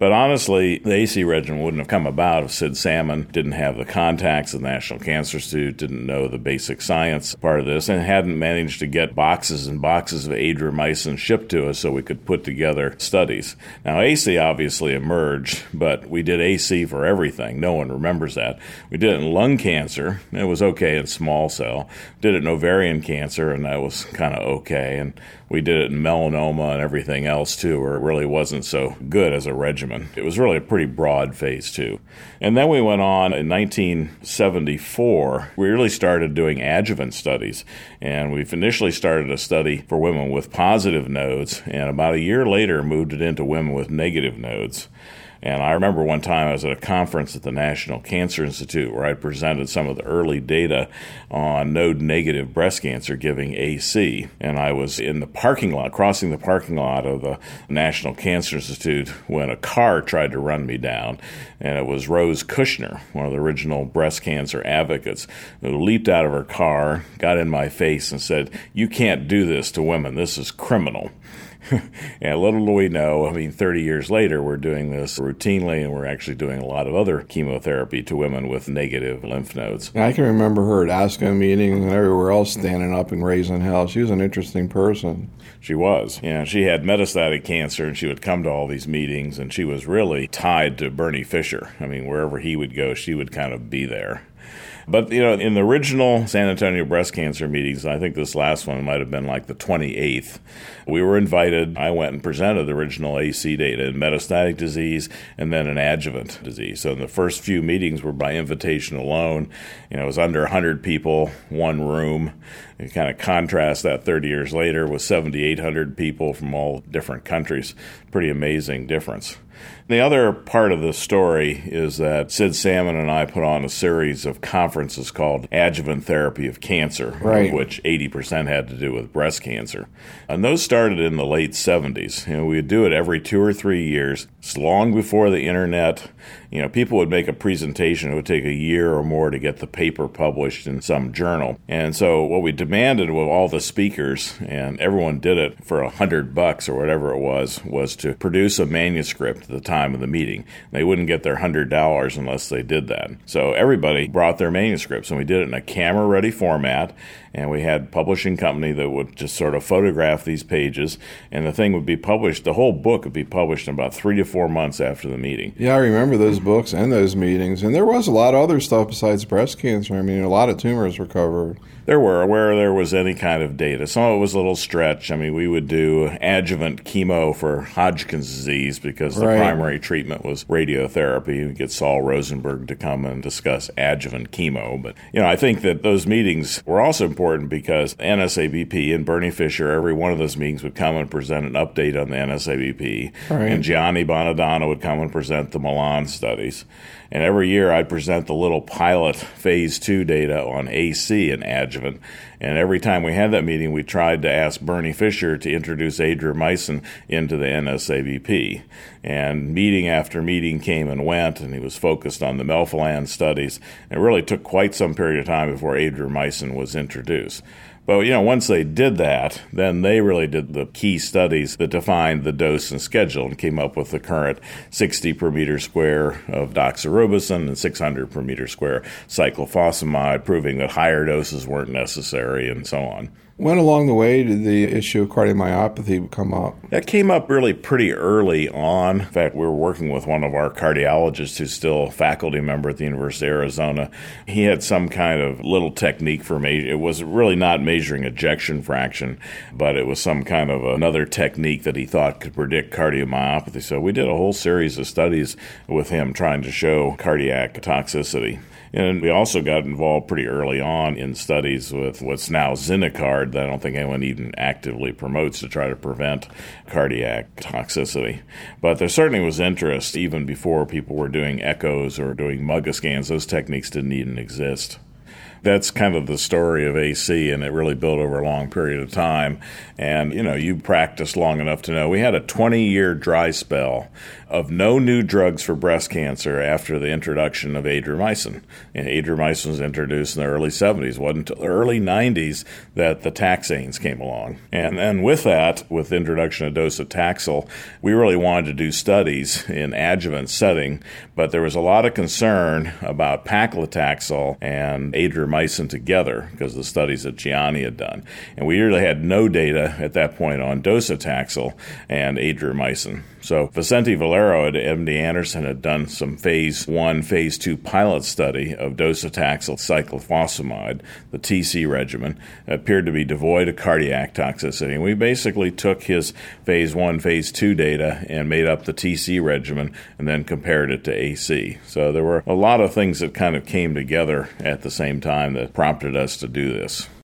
But honestly, the AC regimen wouldn't have come about if Sid Salmon didn't have the contacts at the National Cancer Institute, didn't know the basic science part of this, and hadn't managed to get boxes and boxes of adriamycin shipped to us so we could put together studies. Now, AC obviously emerged, but we did AC for everything. No one remembers that. We did it in lung cancer. It was okay in small cell. Did it in ovarian cancer, and that was kind of okay. And we did it in melanoma and everything else, too, where it really wasn't so good as a regimen. It was really a pretty broad phase 2. And then we went on in 1974. We really started doing adjuvant studies. And we've initially started a study for women with positive nodes, and about a year later moved it into women with negative nodes. And I remember one time I was at a conference at the National Cancer Institute where I presented some of the early data on node-negative breast cancer giving AC. And I was in the parking lot, crossing the parking lot of the National Cancer Institute when a car tried to run me down. And it was Rose Kushner, one of the original breast cancer advocates, who leaped out of her car, got in my face, and said, "You can't do this to women. This is criminal." And little do we know, 30 years later, we're doing this routinely, and we're actually doing a lot of other chemotherapy to women with negative lymph nodes. I can remember her at ASCO meetings and everywhere else standing up and raising hell. She was an interesting person. She was. She had metastatic cancer, and she would come to all these meetings, and she was really tied to Bernie Fisher. Wherever he would go, she would kind of be there. But, in the original San Antonio breast cancer meetings, I think this last one might have been like the 28th, we were invited. I went and presented the original AC data in metastatic disease and then in adjuvant disease. So the first few meetings were by invitation alone. It was under 100 people, one room. You kind of contrast that 30 years later with 7,800 people from all different countries. Pretty amazing difference. The other part of the story is that Sid Salmon and I put on a series of conferences called Adjuvant Therapy of Cancer, right, of which 80% had to do with breast cancer. And those started in the late 70s. We would do it every 2 or 3 years. It's long before the internet. People would make a presentation. It would take a year or more to get the paper published in some journal. And so what we demanded of all the speakers, and everyone did it for $100 or whatever it was to produce a manuscript at the time of the meeting. They wouldn't get their $100 unless they did that. So everybody brought their manuscripts, and we did it in a camera-ready format, and we had a publishing company that would just sort of photograph these pages, and the thing would be published, the whole book would be published in about 3 to 4 months after the meeting. Yeah, I remember those books and those meetings, and there was a lot of other stuff besides breast cancer. A lot of tumors were covered. There were, where there was any kind of data. Some of it was a little stretch. We would do adjuvant chemo for Hodgkin's disease because the primary treatment was radiotherapy. We'd get Saul Rosenberg to come and discuss adjuvant chemo. But, I think that those meetings were also important because NSABP and Bernie Fisher, every one of those meetings would come and present an update on the NSABP. Right. And Gianni Bonadonna would come and present the Milan studies. And every year I'd present the little pilot phase 2 data on AC and adjuvant. And every time we had that meeting, we tried to ask Bernie Fisher to introduce adriamycin into the NSABP. And meeting after meeting came and went, and he was focused on the Melphalan studies. It really took quite some period of time before adriamycin was introduced. But, once they did that, then they really did the key studies that defined the dose and schedule and came up with the current 60 per meter square of doxorubicin and 600 per meter square cyclophosphamide, proving that higher doses weren't necessary and so on. When along the way did the issue of cardiomyopathy come up? That came up really pretty early on. In fact, we were working with one of our cardiologists who's still a faculty member at the University of Arizona. He had some kind of little technique for measuring. It was really not measuring ejection fraction, but it was some kind of another technique that he thought could predict cardiomyopathy. So we did a whole series of studies with him trying to show cardiac toxicity. And we also got involved pretty early on in studies with what's now Zinacard that I don't think anyone even actively promotes to try to prevent cardiac toxicity. But there certainly was interest even before people were doing echoes or doing MUGA scans. Those techniques didn't even exist. That's kind of the story of AC, and it really built over a long period of time. And, you practiced long enough to know we had a 20-year dry spell of no new drugs for breast cancer after the introduction of adriamycin. And adriamycin was introduced in the early 70s. It wasn't until the early 90s that the taxanes came along. And then with that, with the introduction of docetaxel, we really wanted to do studies in adjuvant setting, but there was a lot of concern about paclitaxel and adriamycin together because of the studies that Gianni had done. And we really had no data at that point on docetaxel and adriamycin. So Vicente Valero at MD Anderson had done some phase 1, phase 2 pilot study of docetaxel cyclophosphamide, the TC regimen. It appeared to be devoid of cardiac toxicity. And we basically took his phase 1, phase 2 data and made up the TC regimen and then compared it to AC. So there were a lot of things that kind of came together at the same time that prompted us to do this.